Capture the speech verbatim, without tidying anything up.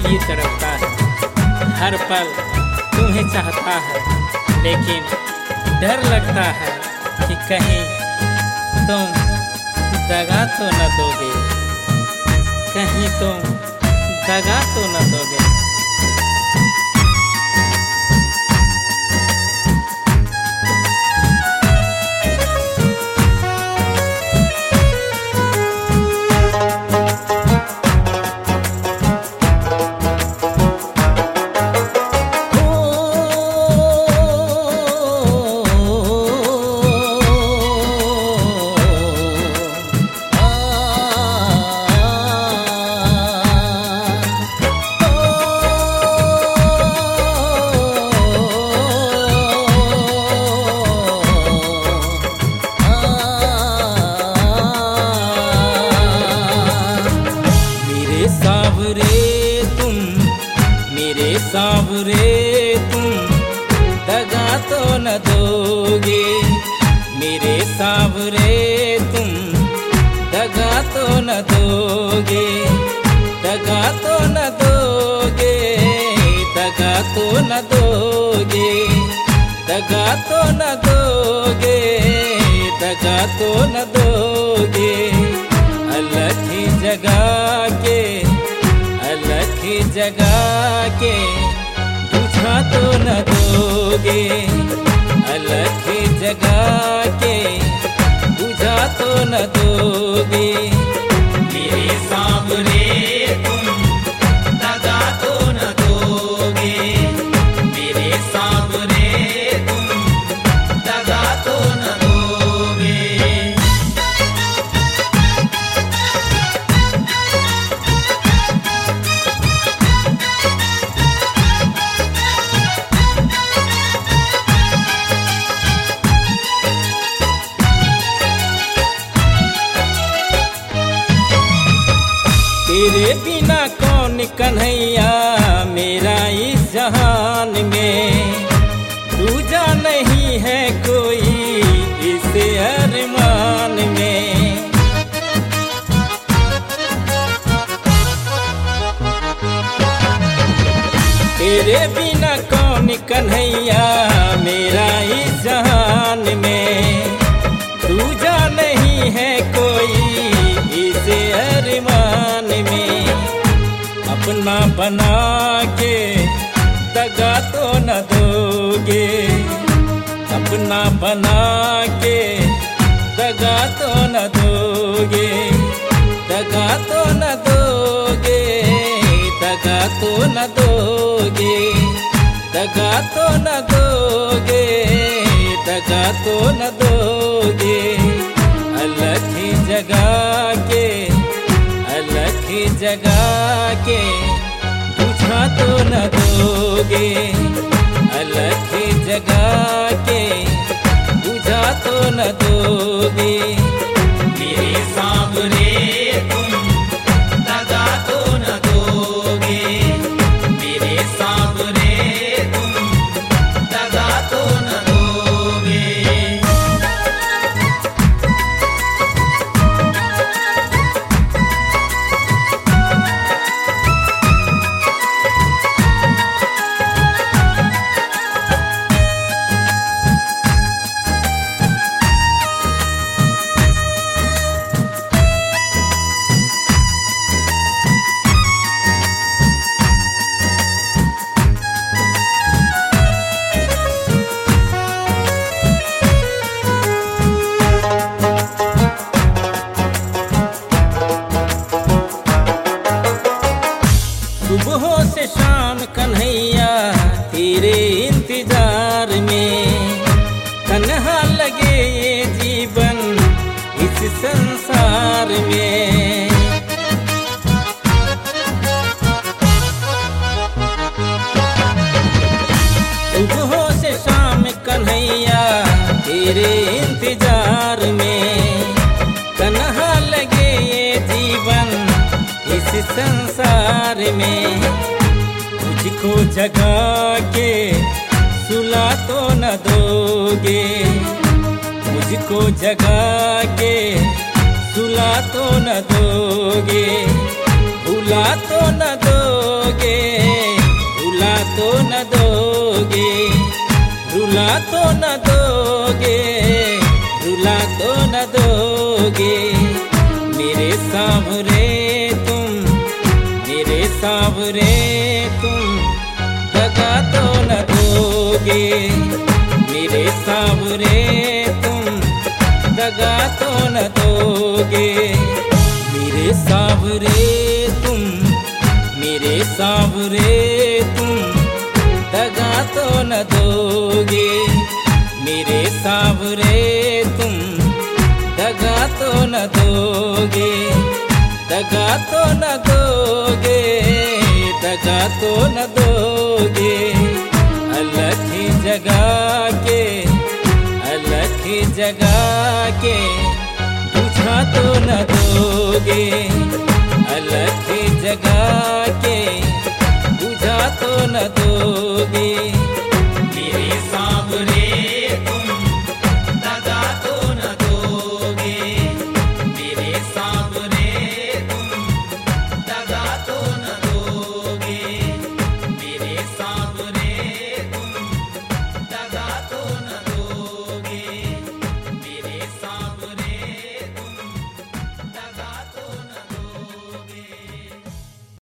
लिए तड़पता है, हर पल तुम्हें चाहता है, लेकिन डर लगता है कि कहीं तुम दगा तो न दोगे, कहीं तुम दगा तो न दोगे। सावरे तुम दगा तो न दोगे, मेरे सावरे तुम दगा तो न दोगे, दगा तो न दोगे, दगा तो न दोगे, दगा तो न दोगे, दगा तो न दोगे। अलग ही जगा के, अलग ही जगा के बुझा तो न दोगे, अलग ही जगा के बुझा तो न दोगे। मेरे सावरे तुम दगा तो न दोगे, मेरे सावरे तुम दगा तो न दोगे। तेरे बिना कौन कन्हैया मेरा इस जहान में, दूजा नहीं है कोई इस अरमान में। तेरे बिना कौन कन्हैया मेरा इस जहान में, दूजा नहीं है कोई इस अरमान में। अपना बना के दगा तो न दोगे, अपना बना के दगा तो न दोगे, दगा तो न दोगे, दगा तो न दोगे, दगा तो न दोगे, दगा तो न दोगे। अलग ही जगा के, अलग ही जगा के बुझा तो न दोगे, अलग ही जगा के बुझा तो न दोगे। मेरे सावरे तुम दगा तो न दोगे, मेरे सावरे तुम दगा तो न दोगे। सुबह से शाम कन्हैया तेरे इंतजार में, तन्हा लगे ये जीवन इस संसार में। सुबह से शाम कन्हैया तेरे इंतजार में, तन्हा लगे ये जीवन इस संसार में। मुझको जगा के सुला तो न दोगे, मुझको जगा के सुला तो न दोगे, भुला तो न दोगे, दोगे, रुला तो न दोगे, रुला तो न दोगे, रुला तो न दोगे। मेरे सांवरे तुम, मेरे सांवरे तुम, दगा तो न दोगे, मेरे सांवरे तुम, दगा तो न दोगे। मेरे सांवरे तुम, मेरे सांवरे तुम, दगा तो न दोगे, मेरे सांवरे तुम, दगा तो न दोगे, दगा तो न दोगे, दगा तो न दोगे। अलख जगा के, अलख जगा के, बुझा तो न दोगे, अलख जगा के, बुझा तो न दोगे।